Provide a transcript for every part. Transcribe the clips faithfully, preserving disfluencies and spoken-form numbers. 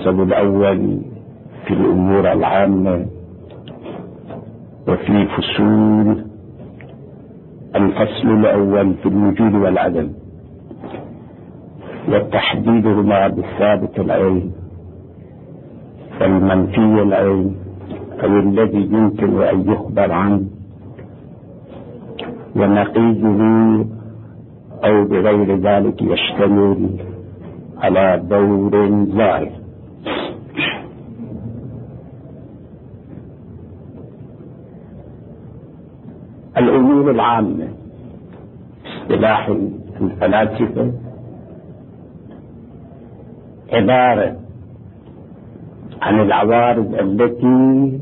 الفصل الأول في الأمور العامة، وفي فصول الفصل الأول في الوجود والعدم، وتحديدهما بالثابت العين والمنفي العين أو الذي يمكن أن يخبر عنه ونقيضه أو بغير ذلك يشتمل على دور ظاهر. الأمور العامة اصطلاح الفلاسفة عبارة عن العوارض التي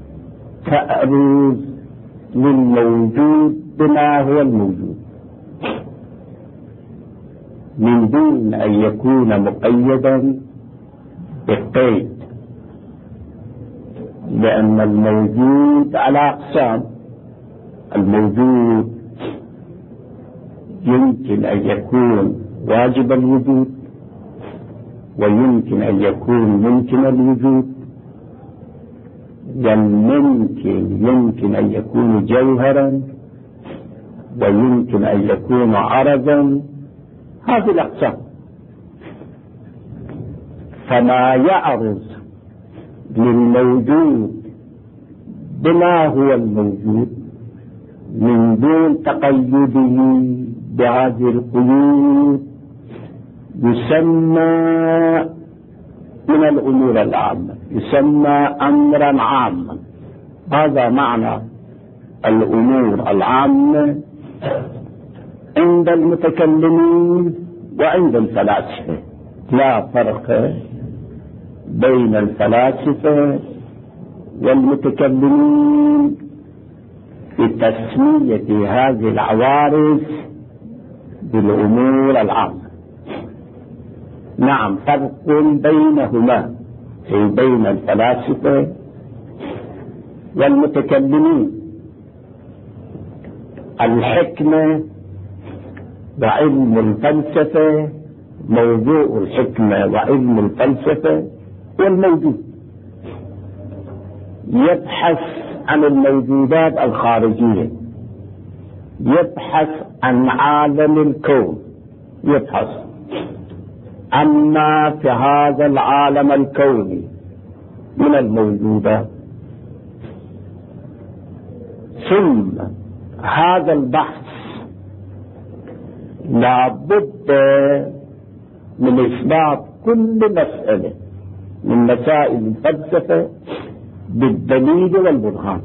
تأرز للموجود بما هو الموجود من دون أن يكون مقيدا بالقيد، لأن الموجود على أقسام. الموجود يمكن أن يكون واجب الوجود، ويمكن أن يكون ممكن الوجود، والممكن يمكن أن يكون جوهرا، ويمكن أن يكون عرضا. هذه الأقسام. فما يعرض للموجود بما هو الموجود من دون تقيده بهذه القيود يسمى من الأمور العامة، يسمى أمرا عاما. هذا معنى الأمور العامة عند المتكلمين وعند الفلاسفة. لا فرق بين الفلاسفة والمتكلمين في تسمية هذه العوارض بالأمور العامة. نعم، فرق بينهما، أي بين الفلاسفة والمتكلمين. الحكمة وعلم الفلسفة، موضوع الحكمة وعلم الفلسفة والموجود يبحث عن الموجودات الخارجية، يبحث عن عالم الكون، يبحث عما في هذا العالم الكوني من الموجودات. ثم هذا البحث لا بد من إثبات كل مسألة من مسائل الفلسفة بالدليل والبرهان،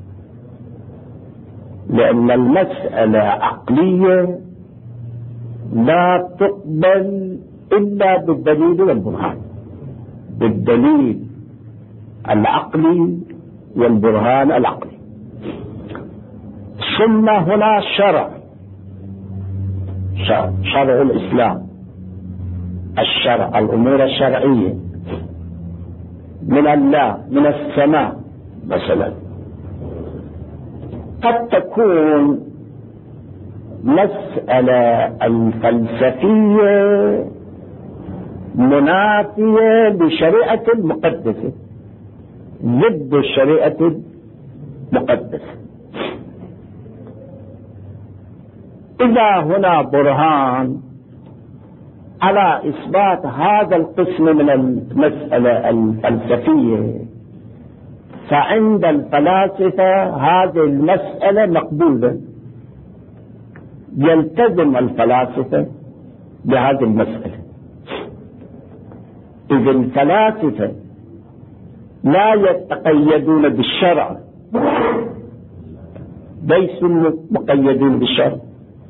لأن المسألة عقلية لا تقبل إلا بالدليل والبرهان، بالدليل العقلي والبرهان العقلي. ثم هنا شرع، شرع, شرع الإسلام، الشرع، الأمور الشرعية من الله، من السماء مثلا. قد تكون مسألة الفلسفية منافية لشريعة المقدسة، ضد الشريعة المقدسة. إذا هنا برهان على إثبات هذا القسم من المسألة الفلسفية، فعند الفلاسفة هذه المسألة مقبولة، يلتزم الفلاسفة بهذه المسألة. إذ الفلاسفة لا يتقيدون بالشرع، ليسوا مقيدين بالشرع،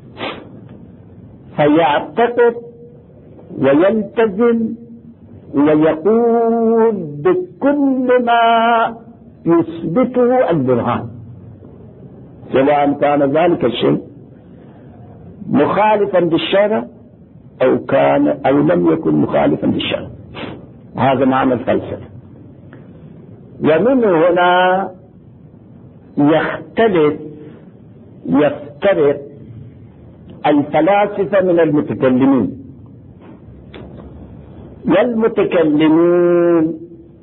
فيعتقد ويلتزم ويقول بكل ما يثبته البرهان، سواء كان ذلك الشيء مخالفا بالشرع أو كان أو لم يكن مخالفا بالشرع. هذا معنى الفلسفة. ومن هنا يختلف يفترق الفلاسفة من المتكلمين، والمتكلمون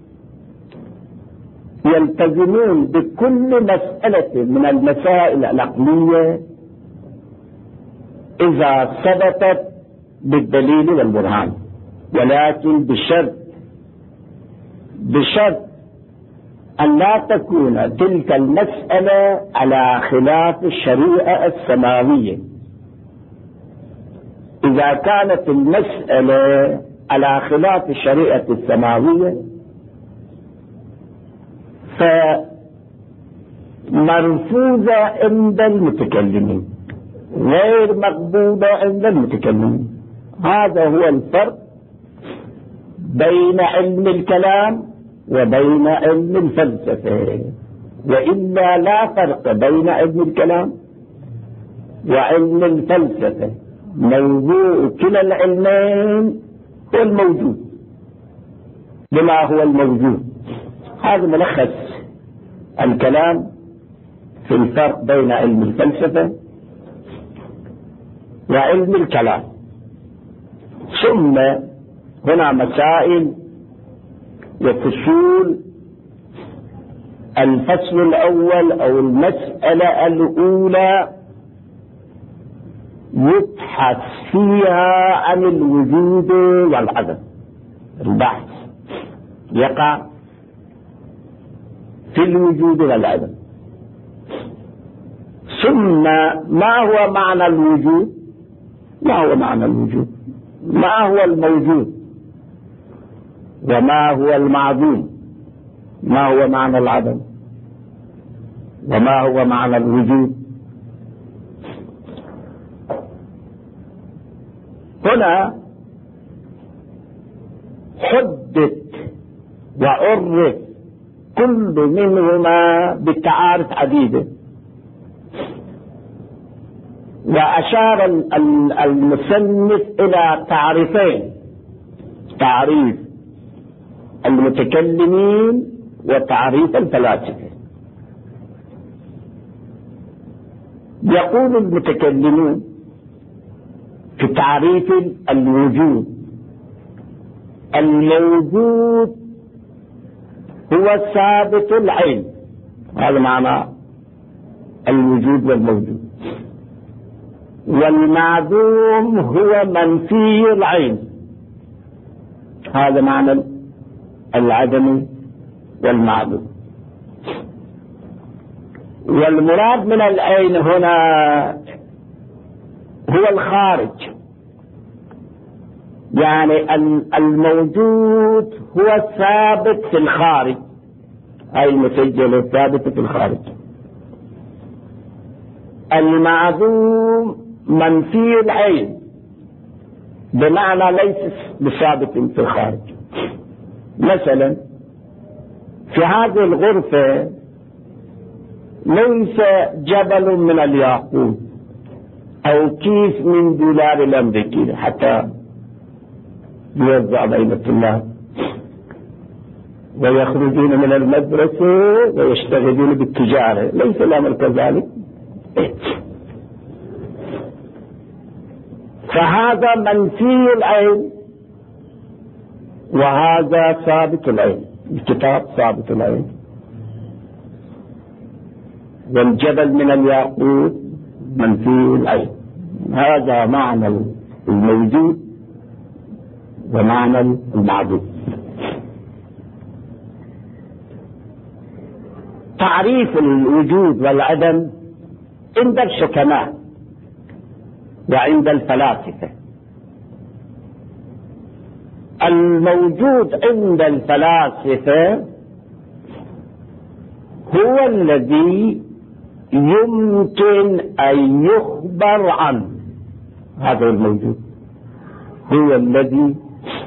يلتزمون بكل مسألة من المسائل العقلية إذا ثبتت بالدليل والبرهان، ولكن بشرط بشرط أن لا تكون تلك المسألة على خلاف الشريعة السماوية. إذا كانت المسألة على خلاف الشريعة السماوية فمرفوضة عند المتكلمين، غير مقبولة عند المتكلمين. هذا هو الفرق بين علم الكلام وبين علم الفلسفة، وإلا لا فرق بين علم الكلام وعلم الفلسفة. موضوع كلا العلمين هو الموجود بما هو الموجود. هذا ملخص الكلام في الفرق بين علم الفلسفة وعلم الكلام. ثم هنا مسائل وفصول. الفصل الأول أو المسألة الأولى يبحث فيها عن الوجود والعدم. البحث يقع في الوجود والعدم. ثم ما هو معنى الوجود؟ ما هو معنى الوجود؟ ما هو الموجود؟ وما هو المعدوم؟ ما هو معنى العدم؟ وما هو معنى الوجود؟ هنا حدد وعرف كل منهما بالتعارف عديدة، وأشار المصنف إلى تعريفين: تعريف المتكلمين وتعريف الفلاسفة. يقول المتكلمون في تعريف الوجود: الموجود هو ثابت العين. هذا معنى الوجود والموجود. والمعدوم هو منفي العين. هذا معنى العدم والمعدوم. والمراد من العين هنا هو الخارج، يعني الموجود هو الثابت في الخارج، أي المسجل الثابت في الخارج. المعدوم منفي العين، بمعنى ليس بثابت في الخارج. مثلا في هذه الغرفة ليس جبل من الياقوت أو كيس من دولار الأمريكي حتى يوزع بين الطلاب ويخرجون من المدرسة ويشتغلون بالتجارة. ليس الأمر كذلك. فهذا منفي العين وهذا ثابت العين. الكتاب ثابت العين، والجبل من الياقوت منفي العين. هذا معنى الموجود ومعنى المعدوم. تعريف الوجود والعدم عند الحكماء وعند الفلاسفة. الموجود عند الفلاسفة هو الذي يمكن أن يخبر عنه. هذا الموجود هو الذي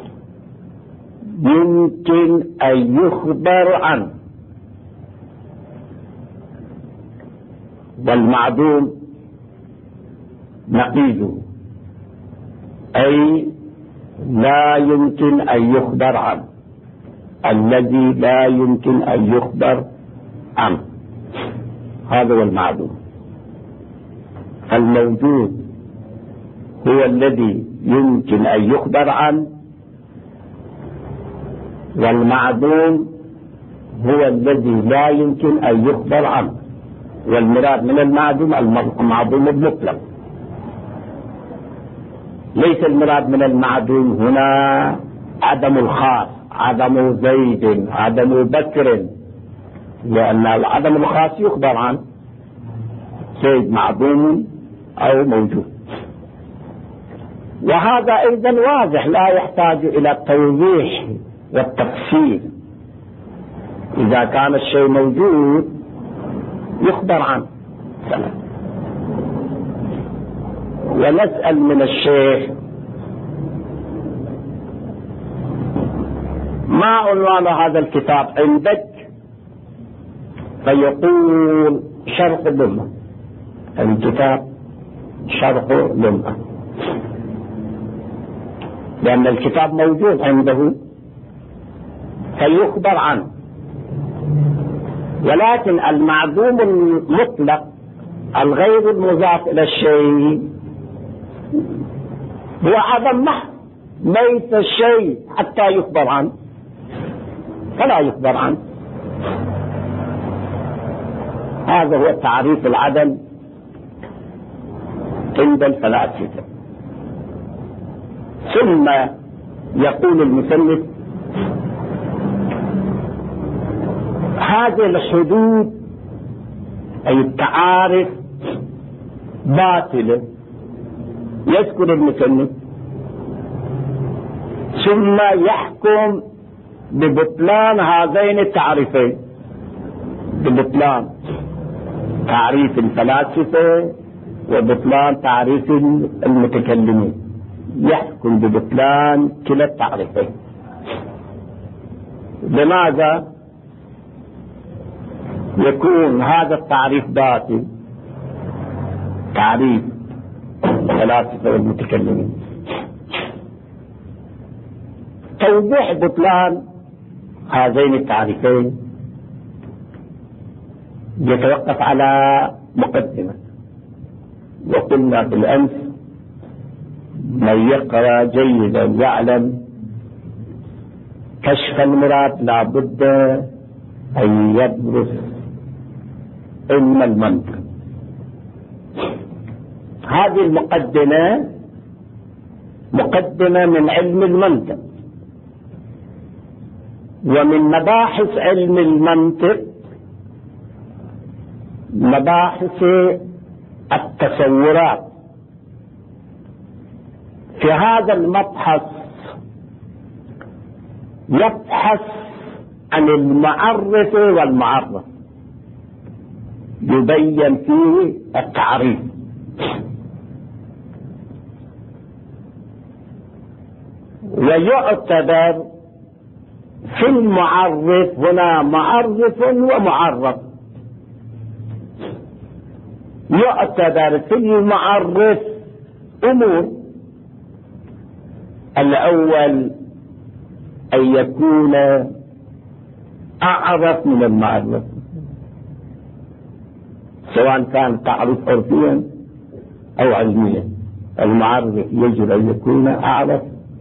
يمكن أن يخبر عنه. والمعدوم نقيضه، أي لا يمكن أن يخبر عنه، الذي لا يمكن أن يخبر عنه. هذا هو المعدوم. الموجود هو الذي يمكن أن يخبر عنه، والمعدوم هو الذي لا يمكن أن يخبر عنه، والمراد من المعدوم المعدوم المطلق، ليس المراد من المعدوم هنا عدم الخاص، عدم زيد، عدم بكر، لأن العدم الخاص يخبر عنه، زيد معدوم أو موجود. وهذا أيضا واضح لا يحتاج إلى التوضيح والتفسير، إذا كان الشيء موجود يخبر عنه. ونسأل من الشيخ ما عنوان هذا الكتاب عندك؟ فيقول شرح الأمة، الكتاب شرح الأمة، لأن الكتاب موجود عنده فيخبر عنه. ولكن المعدوم المطلق الغير المضاف إلى الشيء هو عدم محض، ليس الشيء حتى يخبر عنه فلا يخبر عنه. هذا هو تعريف العدم عند الفلاسفة. ثم يقول المصنف هذه الحدود أي التعارف باطلة، يذكر المصنف ثم يحكم ببطلان هذين التعريفين، ببطلان تعريف الفلاسفة وبطلان تعريف المتكلمين، يحكم ببطلان كلا التعريفين. لماذا يكون هذا التعريف باطل؟ تعريف الفلاسفة والمتكلمين. توضيح بطلان هذين التعريفين يتوقف على مقدمة، وقلنا بالأمس من يقرأ جيدا يعلم كشف المراد لا بد أن يدرس علم المنطق. هذه المقدمة مقدمة من علم المنطق، ومن مباحث علم المنطق مباحث التصورات. في هذا المبحث يبحث عن المعرف والمعرف، يبين فيه التعريف. ويعتبر في المعرف هنا معرف ومعرف، يعتبر في المعرف أمور: الأول أن يكون أعرف من المعرف، سواء كان تعريف عرفيا أو علميا. المعرف يجب أن يكون أعرف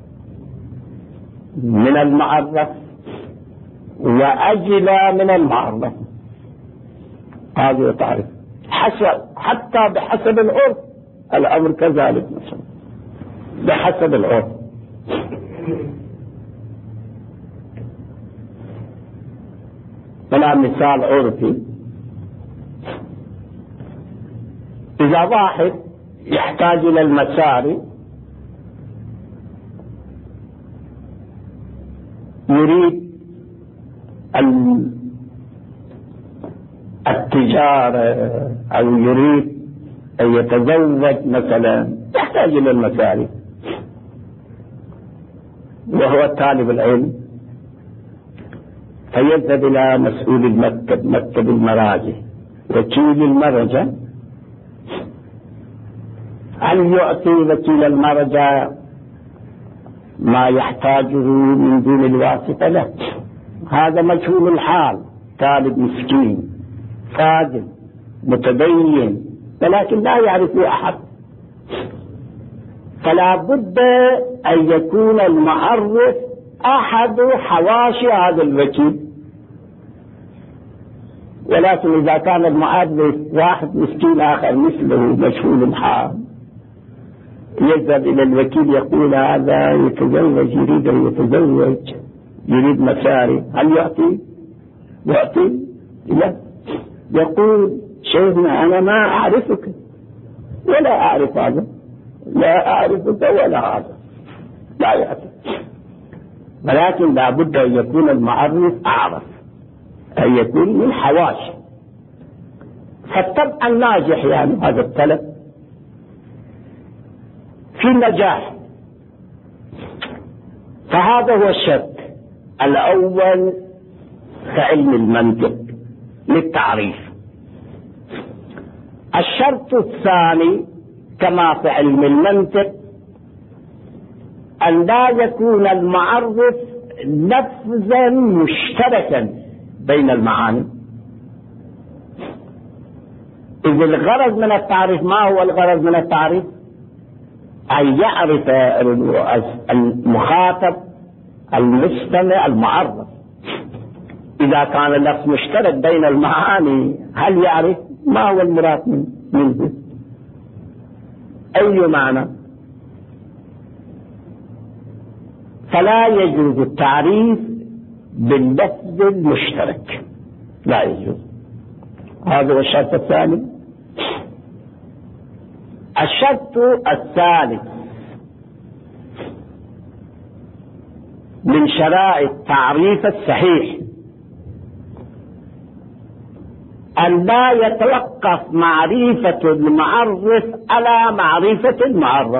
من المعرف وأجلى من المعرف. هذا تعريف حسب، حتى بحسب العرف الأمر كذلك، مثلا بحسب العرف. هنا مثال عرفي: إذا واحد يحتاج إلى المساري، يريد التجارة أو يريد أن يتزوج مثلا، يحتاج إلى المساري، وهو طالب العلم، فيذهب إلى مسؤول المكتب، مكتب المراجع، وكيل المرجع. هل يعطي وكيل المرجع ما يحتاجه من دون الواسطة؟ لا، هذا مجهول الحال، طالب مسكين فاضل متدين، ولكن لا يعرفه أحد. فلا بد أن يكون المعرف أحد حواشي هذا الوكيل. ولكن إذا كان المعرف واحد مسكين آخر مثله مجهول الحال يذهب إلى الوكيل يقول هذا يتزوج، يريد أن يتزوج، يريد مصاري، هل يعطي؟ يعطي؟ لا. يقول شيخنا أنا ما أعرفك ولا أعرف هذا، لا أعرفك ولا هذا، لا يعطي. ولكن لا بد أن يكون المعرف أعرف، أن يكون من حواشي. فالطبع الناجح يعني هذا الطلب في النجاح. فهذا هو الشرط الأول في علم المنطق للتعريف. الشرط الثاني كما في علم المنطق أن لا يكون المعرف لفظا مشتركا بين المعاني. إذ الغرض من التعريف، ما هو الغرض من التعريف؟ أن يعرف المخاطب المستمع المعرف. إذا كان اللفظ مشترك بين المعاني هل يعرف ما هو المراد منه؟ أي معنى؟ فلا يجوز التعريف باللفظ المشترك، لا يجوز. هذا هو الشرط الثاني. الشرط الثالث من شرائط التعريف الصحيح أن لا يتوقف معرفة المعرف على معرفة المعرف،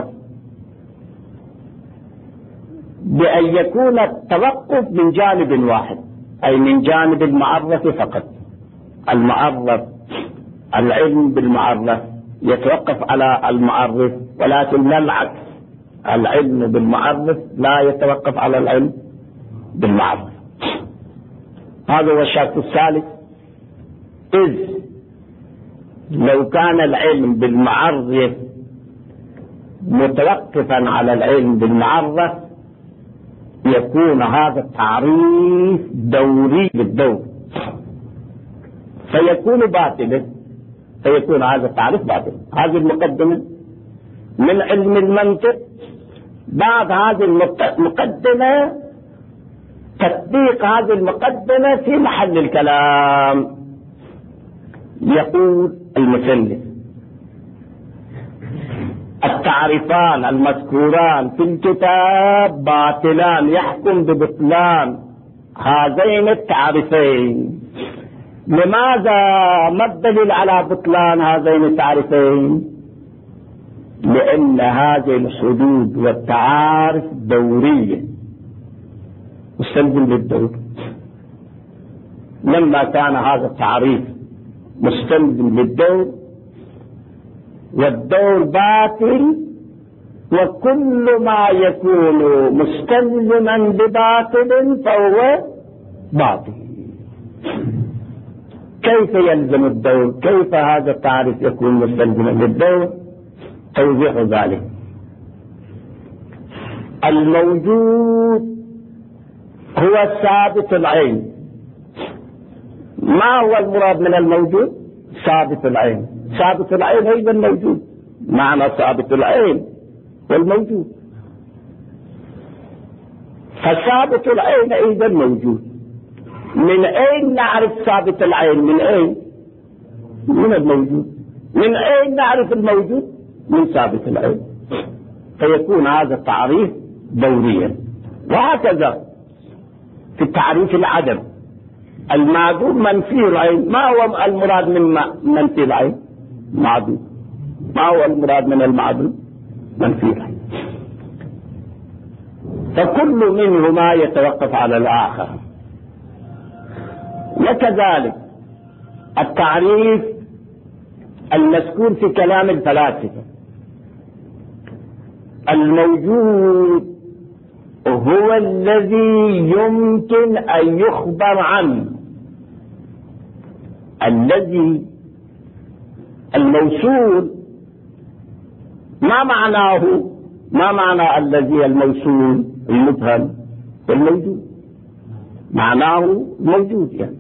بأن يكون التوقف من جانب واحد، أي من جانب المعرف فقط. المعرف، العلم بالمعرف يتوقف على المعرف، ولكن لا العكس، العلم بالمعرف لا يتوقف على العلم بالمعرف. هذا هو الشرط الثالث. إذ لو كان العلم بالمعرف متوقفا على العلم بالمعرف يكون هذا التعريف دوري بالدور، فيكون باطلا، فيكون هذا التعريف باطل. هذه المقدمة من علم المنطق. بعد هذه المقدمة تطبيق هذه المقدمة في محل الكلام. يقول المثلث: التعريفان المذكوران في الكتاب باطلان، يحكم ببطلان هذين التعريفين. لماذا؟ ما الدليل على بطلان هذين التعريفين؟ لأن هذه الحدود والتعارف دورية مستلزم للدور. لما كان هذا التعريف مستلزم للدور والدور باطل، وكل ما يكون مستلزما بباطل فهو باطل. كيف يلزم الدور؟ كيف هذا التعريف يكون مستلزما للدور؟ توضيح ذلك: الموجود هو ثابت العين. ما هو المراد من الموجود؟ ثابت العين. ثابت العين أيضا موجود، معنى ثابت العين والموجود. فثابت العين أيضا موجود. من أين نعرف ثابت العين؟ من أين؟ من الموجود. من أين نعرف الموجود؟ من ثابت العين. فيكون هذا التعريف دوريا. وهكذا في التعريف العدم، المعدوم منفي العين. ما هو المراد من منفي العين؟ معدوم. ما هو المراد من المعدوم؟ منفي العين. فكل منهما يتوقف على الآخر. وكذلك التعريف المذكور في كلام الفلاسفة: الموجود هو الذي يمكن أن يخبر عنه. الذي الموصول ما معناه؟ ما معنى الذي الموصول المبهم؟ والموجود معناه موجود يعني.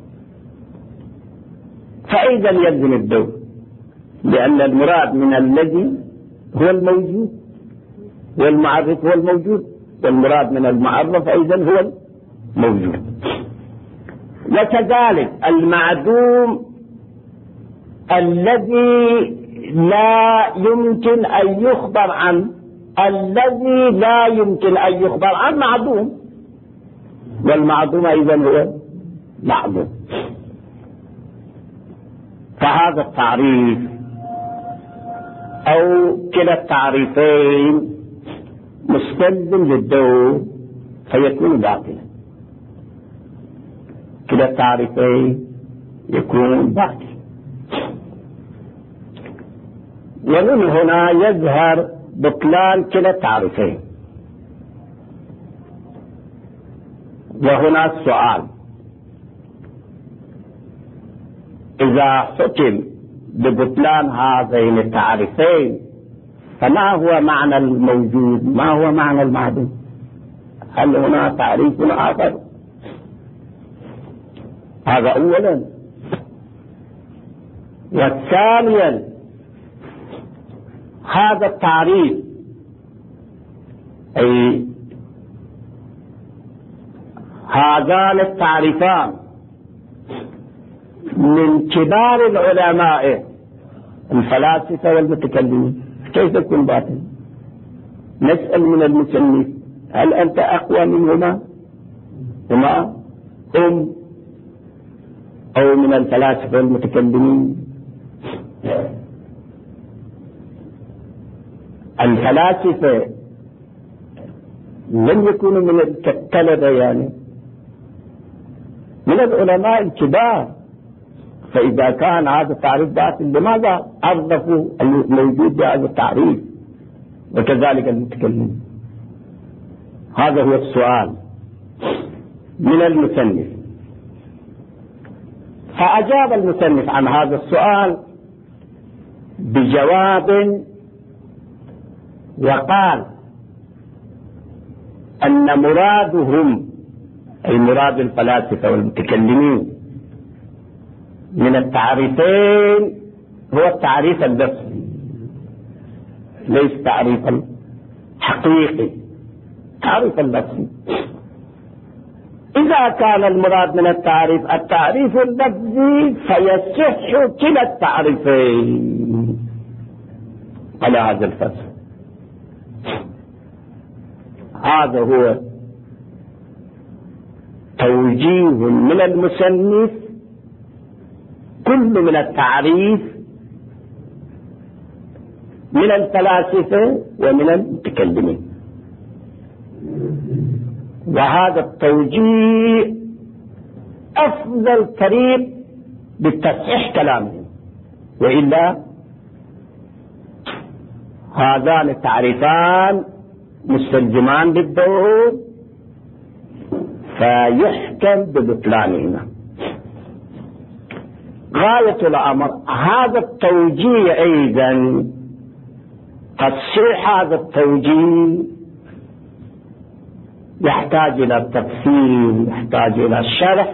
فإذا يلزم الدور، لأن المراد من الذي هو الموجود، والمعرف هو الموجود، والمراد من المعرف أيضا هو الموجود. وكذلك المعدوم الذي لا يمكن أن يخبر عنه، الذي لا يمكن أن يخبر عنه معدوم، والمعدوم أيضا هو معدوم. فهذا التعريف أو كلا التعريفين مستلزم للدور فيكون باطلا، كلا التعريفين يكون باطلا. ومن هنا يظهر بطلان كلا التعريفين. وهنا السؤال: إذا حكم ببطلان هذين التعريفين فما هو معنى الموجود؟ ما هو معنى المعدوم؟ هل هنا تعريف آخر؟ هذا أولا. وثانيا هذا التعريف أي هذان التعريفان من كبار العلماء الفلاسفة والمتكلمين، كيف يكون باطل؟ نسأل من المصنف: هل أنت أقوى منهما؟ هما أم أو من الفلاسفة والمتكلمين؟ الفلاسفة لم يكونوا من الطلبة يعني، من العلماء الكبار. فإذا كان هذا التعريف باطل لماذا عرفوا الموجود بهذا التعريف؟ وكذلك المتكلمين. هذا هو السؤال من المصنف. فأجاب المصنف عن هذا السؤال بجواب وقال أن مرادهم أي مراد الفلاسفة والمتكلمين من التعريفين هو التعريف اللفظي، ليس تعريفا حقيقي، تعريف اللفظي. إذا كان المراد من التعريف التعريف اللفظي فيصح كلا التعريفين على هذا الفصل. هذا هو توجيه من المصنف كل من التعريف من الفلاسفة ومن المتكلمين، وهذا التوجيه أفضل طريق لتصحيح كلامهم. وإلا هذان التعريفان مستلزمان بالدور فيحكم ببطلانهما. غاية الأمر هذا التوجيه أيضا تصحيح هذا التوجيه يحتاج إلى تفصيل، يحتاج إلى شرح،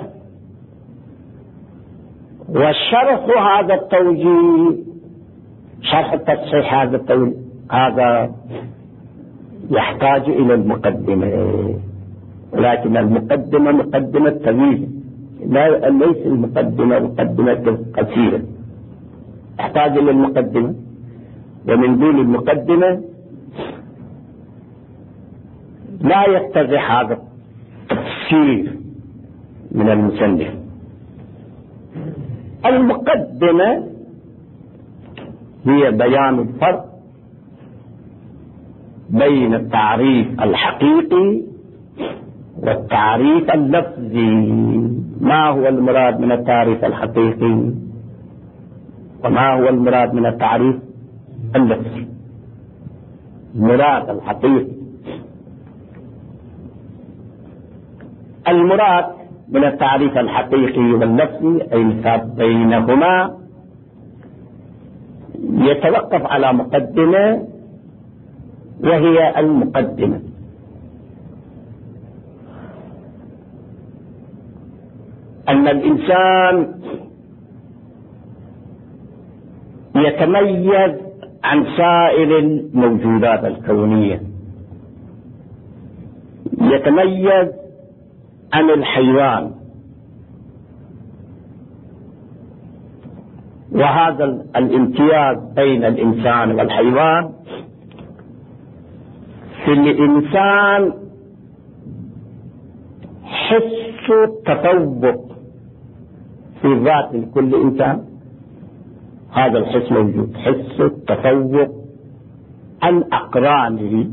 والشرح هذا التوجيه شرح التصحيح هذا التوجيه هذا يحتاج إلى المقدمة، ولكن المقدمة مقدمة طويلة، لا ليس المقدمة مقدمة قصيرة، يحتاج إلى المقدمة، ومن دون المقدمة لا يتضح هذا التفسير من المصنف. المقدمة هي بيان الفرق بين التعريف الحقيقي والتعريف اللفظي. ما هو المراد من التعريف الحقيقي وما هو المراد من التعريف اللفظي؟ المراد الحقيقي، المراد من التعريف الحقيقي واللفظي أي الفرق بينهما يتوقف على مقدمة، وهي المقدمة. أن الإنسان يتميز عن سائر الموجودات الكونية، يتميز عن الحيوان. وهذا الامتياز بين الإنسان والحيوان في الإنسان حس التفوق في ذات كل إنسان. هذا الحس موجود، حس التفوق عن أقرانه،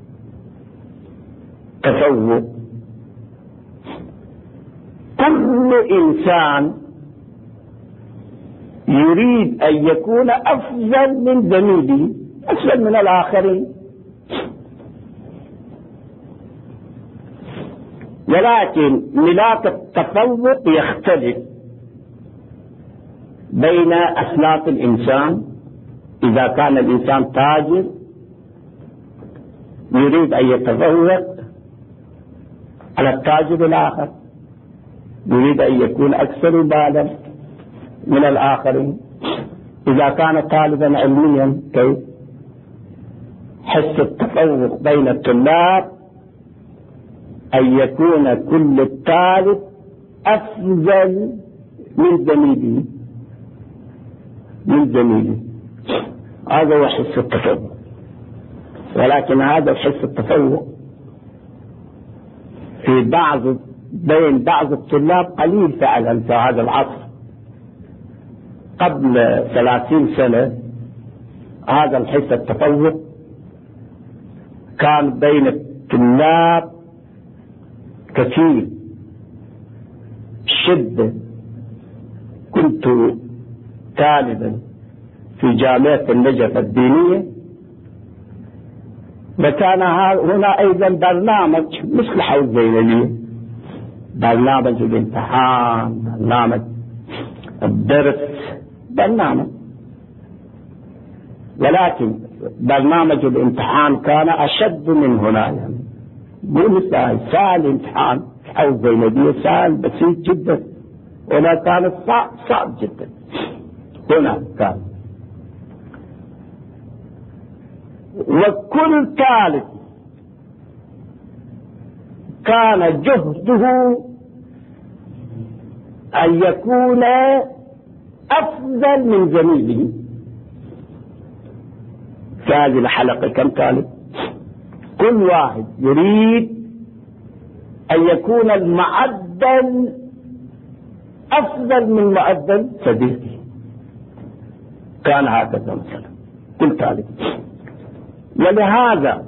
تفوق. كل إنسان يريد أن يكون أفضل من زميله، أفضل من الآخرين، ولكن ملاك التفوق يختلف بين أصناف الإنسان. إذا كان الإنسان تاجر يريد أن يتفوق على التاجر الآخر، يريد أن يكون أكثر بالا من الآخرين. إذا كان طالبا علميا كيف؟ حس التفوق بين الطلاب أن يكون كل الطالب أفضل من زميله من زميله هذا هو حس التفوق. ولكن هذا الحس التفوق في بعض بين بعض الطلاب قليل فعلا في هذا العصر. قبل ثلاثين سنة هذا الحس التفوق كان بين الطلاب كثير شدة. كنت طالبا في جامعة النجف الدينية، وكان هنا أيضا برنامج مثل حوض زينلية، برنامج الامتحان، برنامج الدرس، برنامج. ولكن برنامج الامتحان كان أشد من هنا، يعني مو مثل سهل امتحان حوض زينلية، سهل بسيط جدا، هنا كان صعب صعب جدا. هنا كان وكل طالب كان جهده أن يكون أفضل من زميله. في هذه الحلقة كم طالب؟ كل واحد يريد أن يكون المعدل أفضل من معدل صديقه. كان هكذا مثلا كل طالب. ولهذا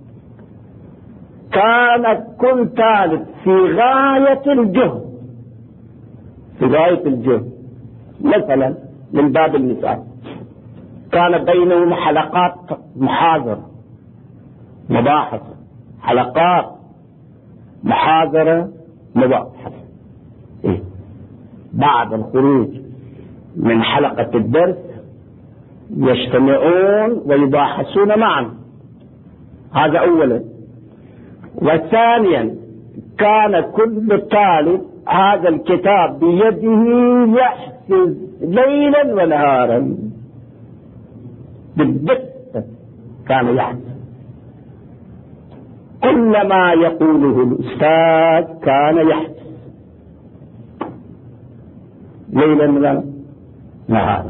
كان كل طالب في غاية الجهد، في غاية الجهد. مثلا من باب المثال كان بينهم حلقات محاضرة مباحثة، حلقات محاضرة مباحثة. إيه؟ بعد الخروج من حلقة الدرس يجتمعون ويباحثون معا. هذا أولا. وثانيا كان كل طالب هذا الكتاب بيده يحفظ ليلا ونهارا بالدقة، كان يحفظ كل ما يقوله الأستاذ، كان يحفظ ليلا ونهارا.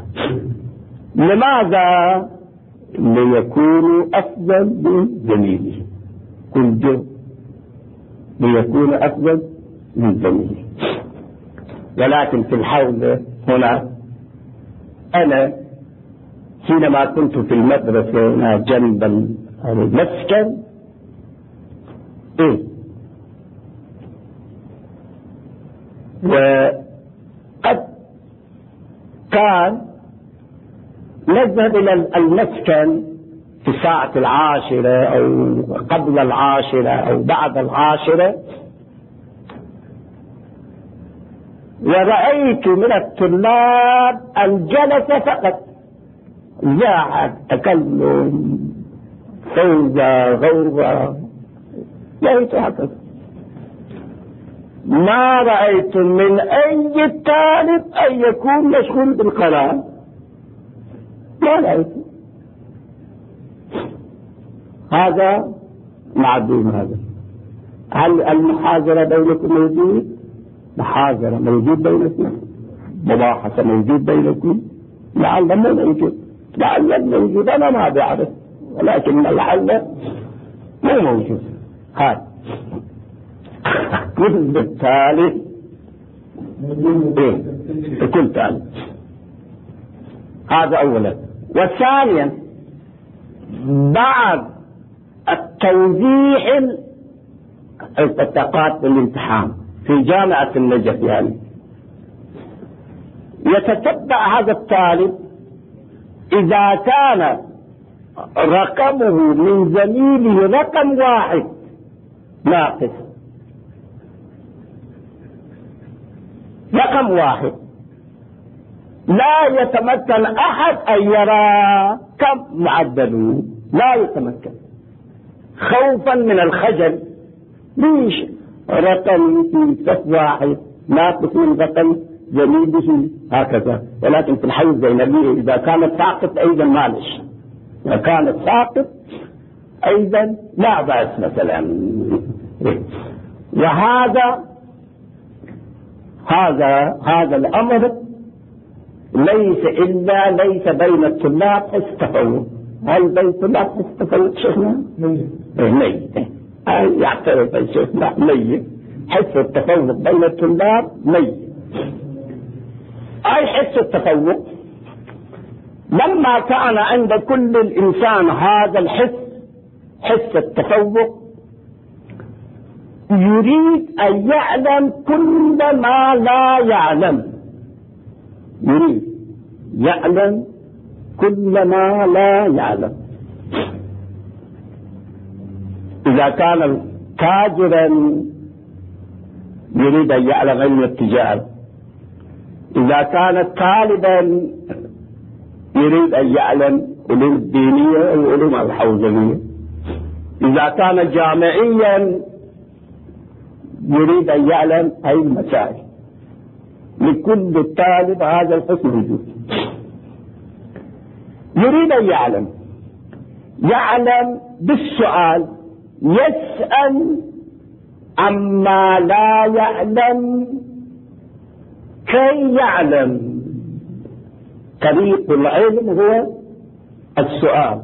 لماذا؟ ليكونوا أفضل من زميله، كل جهد ليكون أفضل من زميله. ولكن في الحوزة هنا أنا حينما كنت في المدرسة هنا جنب المسكن، إيه وقد كان نذهب إلى المسكن في الساعة العاشرة أو قبل العاشرة أو بعد العاشرة، ورأيت من الطلاب الجلسة فقط، زاعة، تكلم، فوزة، غوغة، رأيت هكذا. ما رأيت من أي طالب أن يكون مشغول بالقراءة، ما رأيت. هذا معدوم. هذا هل المحاضرة بينكم موجود؟ محاضرة موجود بينكم؟ مباحثة موجود بينكم؟ لعل ما موجود، لعل موجود، أنا ما بعرف، ولكن لعل مو موجود. هذا كل بالتالي إيه؟ كل تالي. هذا أولا. وثانيا بعد التوضيح البطاقات بالامتحان في جامعة النجف، يعني يتتبع هذا الطالب إذا كان رقمه من زميله رقم واحد ناقص، رقم واحد، لا يتمكن أحد أن يرى كم معدله، لا يتمكن خوفا من الخجل. ليش رقم في صف واحد ناقص من رقم زميله هكذا؟ ولكن في الحيز الزينبية إذا كانت ساقط أيضا معلش، إذا كانت ساقط أيضا لا بأس مثلا. وهذا هذا هذا الأمر ليس إلا ليس بين الطلاب حس تفوق. هل بين الطلاب حس تفوق شيخنا؟ ميت. يعترف الشيخنا ميت. حس التفوق بين الطلاب ميت. أي حس التفوق لما كان عند كل الإنسان هذا الحس، حس التفوق، يريد أن يعلم كل ما لا يعلم، يريد يعلم كل ما لا يعلم. إذا كان تاجرا يريد أن يعلم علم التجارة، إذا كان طالبا يريد أن يعلم علوم الدينية وعلوم الحوزنية، إذا كان جامعيا يريد أن يعلم أي المسائل. لكل طالب هذا الحسن وجود. يريد أن يعلم، يعلم بالسؤال، يسأل عما لا يعلم كي يعلم. طريق العلم هو السؤال،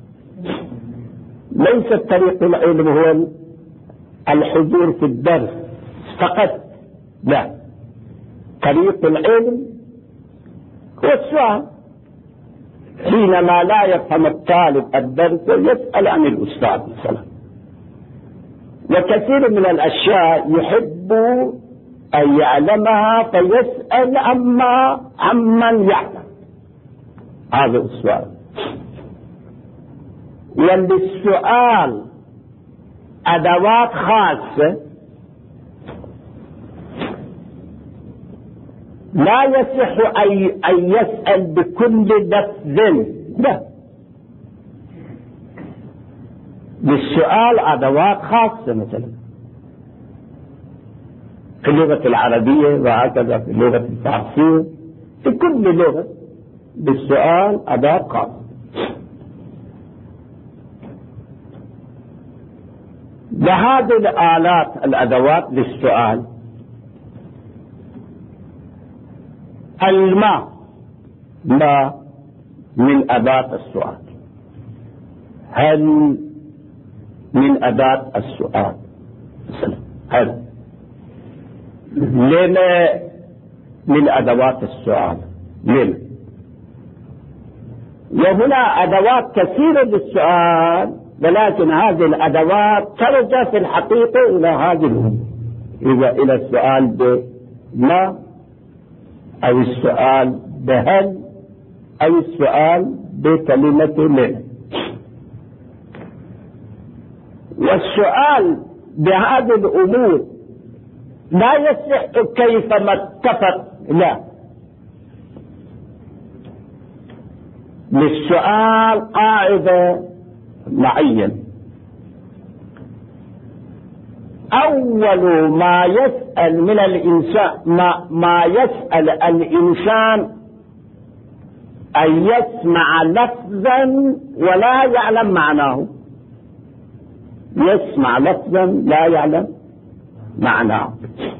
ليس طريق العلم هو الحضور في الدرس فقط، لا، طريق العلم هو السؤال. حينما لا يفهم الطالب الدرس يسأل عن الأستاذ مثلا. وكثير من الأشياء يحب أن يعلمها فيسأل عما عمن يعلم. هذا السؤال. وللسؤال أدوات خاصة، لا يصح أن يسأل بكل لفظ، لا، للسؤال أدوات خاصة، مثلا في اللغة العربية وهكذا في اللغة الفارسية، في كل لغة للسؤال أداة خاصة. لهذه الآلات الأدوات للسؤال، الماء ما من أداة السؤال، هل من أداة السؤال مثلا، هل لما من أدوات السؤال، لما. وهنا أدوات كثيرة للسؤال، ولكن هذه الأدوات ترجع في الحقيقة إلى هذه الأمور، إذا إلى السؤال بما، أو السؤال بهل، أو السؤال بكلمة من. والسؤال بهذه الأمور لا يصح كيفما اتفق، لا، للسؤال قاعدة معينة. أول ما يسأل من الإنسان ما, ما يسأل الإنسان أن يسمع لفظا ولا يعلم معناه، يسمع لفظا لا يعلم معناه،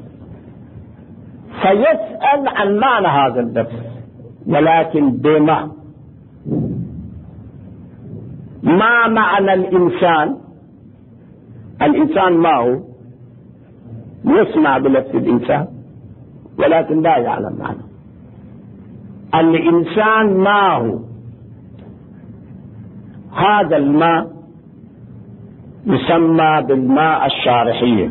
فيسأل عن معنى هذا اللفظ، ولكن بما ما معنى الإنسان؟ الإنسان ما هو؟ يسمع بلفظ الإنسان ولكن لا يعلم معنى الإنسان ما هو. هذا الماء يسمى بالماء الشارحية،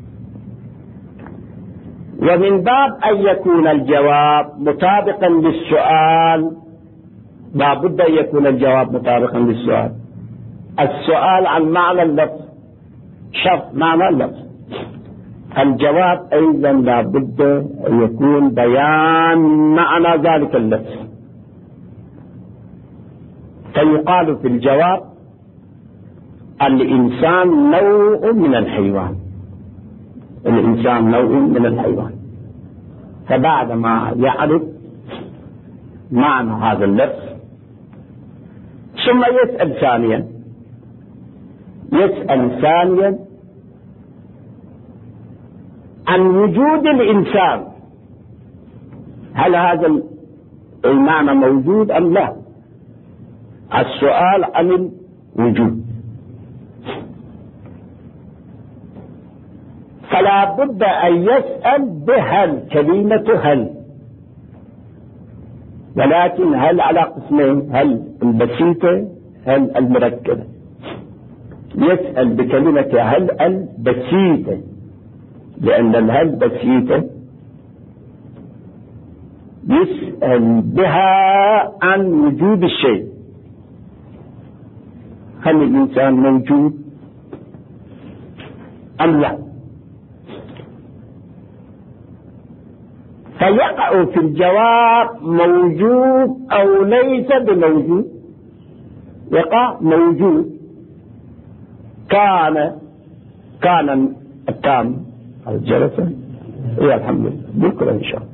ومن باب أن يكون الجواب مطابقا للسؤال لا بد أن يكون الجواب مطابقا للسؤال. السؤال عن معنى اللفظ شرط معنى اللفظ، الجواب أيضا لا بد أن يكون بيان معنى ذلك اللفظ. فيقال في الجواب الإنسان نوع من الحيوان، الإنسان نوع من الحيوان. فبعدما يعرف معنى هذا اللفظ ثم يسأل ثانيا يسأل ثانيا عن وجود الإنسان، هل هذا المعنى موجود أم لا؟ السؤال عن الوجود. فلا بد أن يسأل بهل، كلمة هل، ولكن هل على قسمين، هل البسيطة هل المركبة. يسأل بكلمة هل البسيطة لأن الهل بسيطة، يسأل بها عن وجود الشيء، هل الإنسان موجود أم لا. فيقع في الجواب موجود أو ليس بموجود. يقع موجود، كان كان التام الجلسة. إيه الحمد لله، بكرة إن شاء الله.